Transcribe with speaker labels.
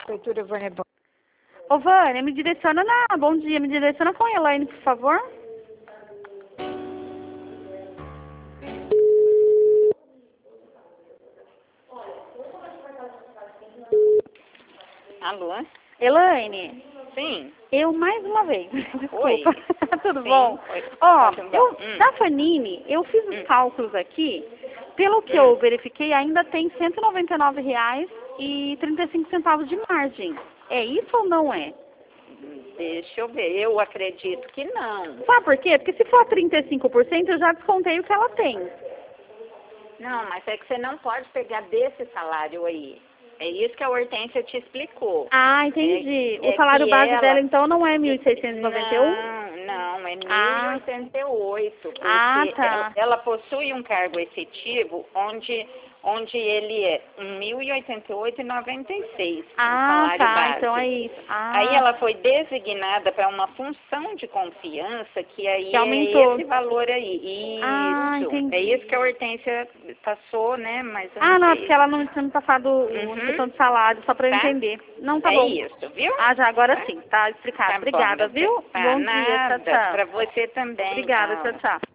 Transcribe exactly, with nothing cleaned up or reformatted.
Speaker 1: Prefeitura Vânia Bo-
Speaker 2: Ô, Vânia, me direciona na... Bom dia, me direciona com a Elaine, por favor.
Speaker 1: Alô?
Speaker 2: Elaine,
Speaker 1: Sim.
Speaker 2: eu mais uma vez, desculpa.
Speaker 1: Oi.
Speaker 2: Tudo
Speaker 1: Sim,
Speaker 2: bom?
Speaker 1: oi.
Speaker 2: Ó,
Speaker 1: Tudo bom.
Speaker 2: eu,
Speaker 1: Hum.
Speaker 2: da Fanini, eu fiz os
Speaker 1: Hum.
Speaker 2: cálculos aqui. Pelo que
Speaker 1: Hum.
Speaker 2: eu verifiquei, ainda tem cento e noventa e nove reais e trinta e cinco centavos de margem. É isso ou não é?
Speaker 1: Deixa eu ver. Eu acredito que não.
Speaker 2: Sabe por quê? Porque se for trinta e cinco por cento, eu já descontei o que ela tem.
Speaker 1: Não, mas é que você não pode pegar desse salário aí. É isso que a Hortência te explicou.
Speaker 2: Ah, entendi.
Speaker 1: É-
Speaker 2: o
Speaker 1: é
Speaker 2: salário
Speaker 1: que
Speaker 2: base
Speaker 1: ela-
Speaker 2: dela, então, não é mil seiscentos e noventa e um?
Speaker 1: Não, não, é
Speaker 2: Ah.
Speaker 1: mil e oitenta e oito, porque
Speaker 2: Ah, tá.
Speaker 1: ela, ela possui um cargo efetivo onde, onde ele é mil e oitenta e oito reais e noventa e seis centavos, o
Speaker 2: Ah,
Speaker 1: salário
Speaker 2: tá.
Speaker 1: base.
Speaker 2: Então é isso. Ah,
Speaker 1: Aí ela foi designada para uma função de confiança, que aí
Speaker 2: que
Speaker 1: é
Speaker 2: aumentou.
Speaker 1: esse valor aí. Isso.
Speaker 2: Ah, entendi.
Speaker 1: É isso que a Hortência passou, né? Mas eu
Speaker 2: Ah,
Speaker 1: não
Speaker 2: não, é
Speaker 1: sei.
Speaker 2: porque ela não tinha me passado
Speaker 1: Uhum.
Speaker 2: a questão de salário, só pra eu
Speaker 1: Tá?
Speaker 2: entender. Não, tá
Speaker 1: É
Speaker 2: bom.
Speaker 1: isso, viu?
Speaker 2: Ah, já, agora
Speaker 1: Tá?
Speaker 2: sim. Tá explicado.
Speaker 1: Tá bom,
Speaker 2: Obrigada,
Speaker 1: meu bem.
Speaker 2: viu?
Speaker 1: Tá,
Speaker 2: Bom dia. Tchau,
Speaker 1: nada.
Speaker 2: tchau.
Speaker 1: Pra você também.
Speaker 2: Obrigada.
Speaker 1: Tchau.
Speaker 2: Tchau, tchau.